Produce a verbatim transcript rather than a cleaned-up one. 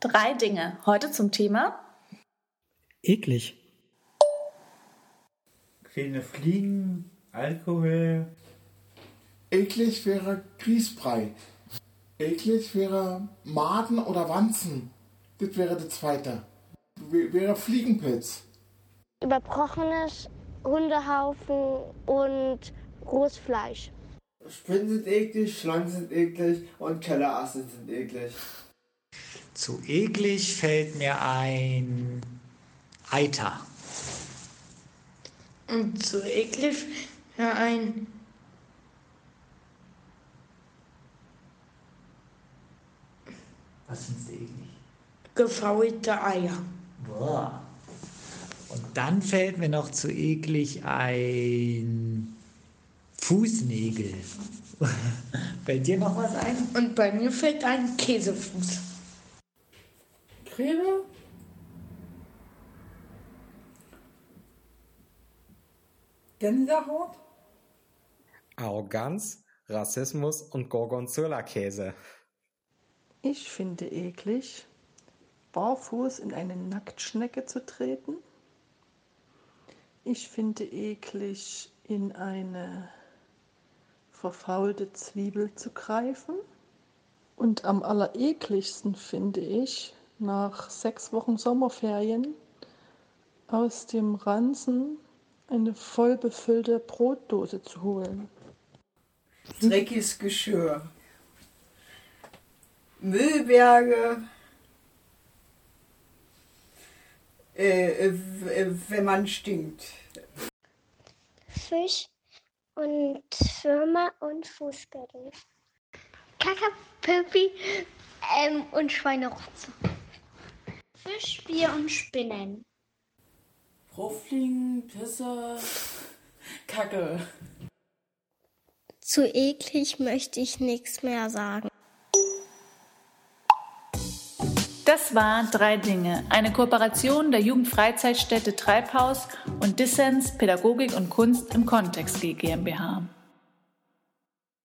Drei Dinge. Heute zum Thema eklig. Kleine Fliegen, Alkohol. Eklig wäre Grießbrei. Eklig wäre Maden oder Wanzen. Das wäre das zweite. W- wäre Fliegenpilz. Überbrochenes Hundehaufen und rohes Fleisch. Spinnen sind eklig, Schlangen sind eklig und Kellerassen sind eklig. Zu eklig fällt mir ein Eiter. Und zu eklig ja, ein Was findest du eklig? gefaulte Eier. Boah. Und dann fällt mir noch zu eklig ein Fußnägel. Fällt dir noch was ein? Und bei mir fällt ein Käsefuß. Creme? Gänsehaut? Arroganz, Rassismus und Gorgonzola-Käse. Ich finde eklig, barfuß in eine Nacktschnecke zu treten. Ich finde eklig, in eine verfaulte Zwiebel zu greifen. Und am allerekligsten finde ich, nach sechs Wochen Sommerferien aus dem Ranzen eine voll befüllte Brotdose zu holen. Dreckiges Geschirr. Müllberge, äh, äh, wenn man stinkt. Fisch und Würmer und Fußgürtel. Kakapöpi ähm, und Schweinerotze. Fisch, Bier und Spinnen. Fruchtfliegen, Pisse, Kacke. Zu eklig möchte ich nichts mehr sagen. Das war Drei Dinge, eine Kooperation der Jugendfreizeitstätte Treibhaus und Dissens Pädagogik und Kunst im Kontext GmbH.